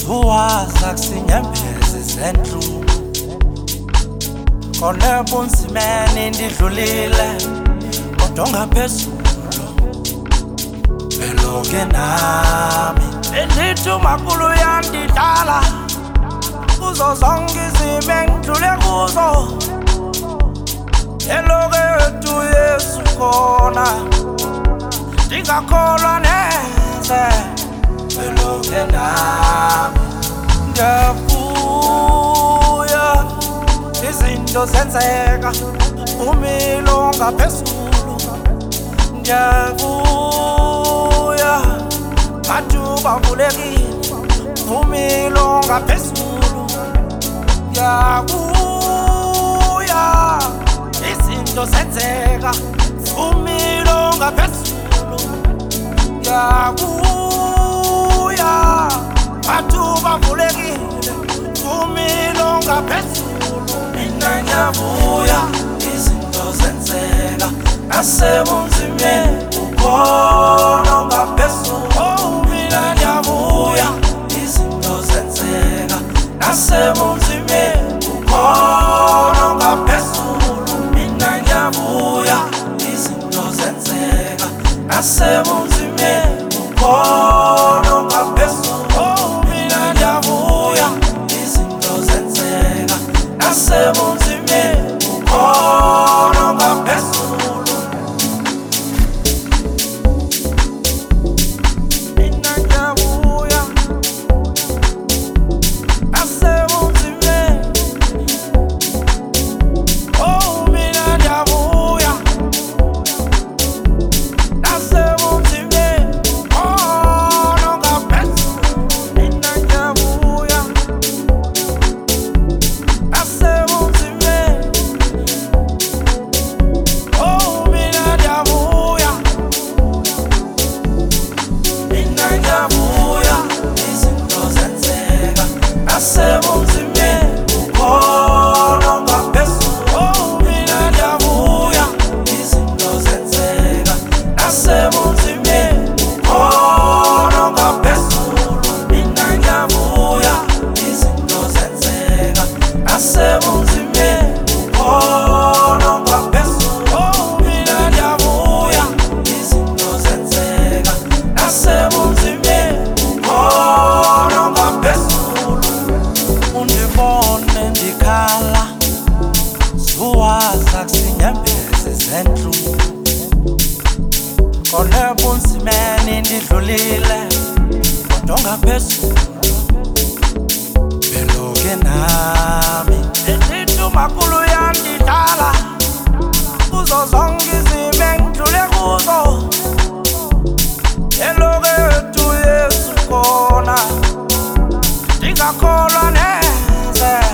Suwaza kusinyembezi zendlu Kone bunzimeni ndidlulile Kodwa ngaphezulu Beloke nami Bendithi umakhulu uyandidlala Kuzo zonke izimo engidlule kuzo Eloke wethu Yesu khona Ndingakholwa neze Beloke nami Ndiyavuya Izinto zenzeka Umilo ngaphezulu Ndiyavuya Mathuba avulekile Umilo ngaphezulu Ndiyavuya Izinto zenzeka Umilo ngaphezulu Ndiyavuya Mathuba avulekile Umilo ngaphezulu Mina ngiyavuya Izinto zenzeka Nasebunzimeni ukhona ngaphezulu Mina ngiyavuya Izinto zenzeka Nasebunzimeni ukhona ngaphezulu Mina ngiyavuya Izinto zenzeka Nasebunzimeni ukhona ngaphezulu Mina ngiyavuya Izinto zenzeka Nasebunzimeni ukhona ngaphezulu Suwaza kusinyembezi zendlu Kone bunzimeni ndidlulile Kodwa ngaphezulu Beloke nami Bendithi umakhulu uyandidlala Kuzo zonke izimo engidlule kuzo Eloke wethu Yesu khona Ndingakholwa neze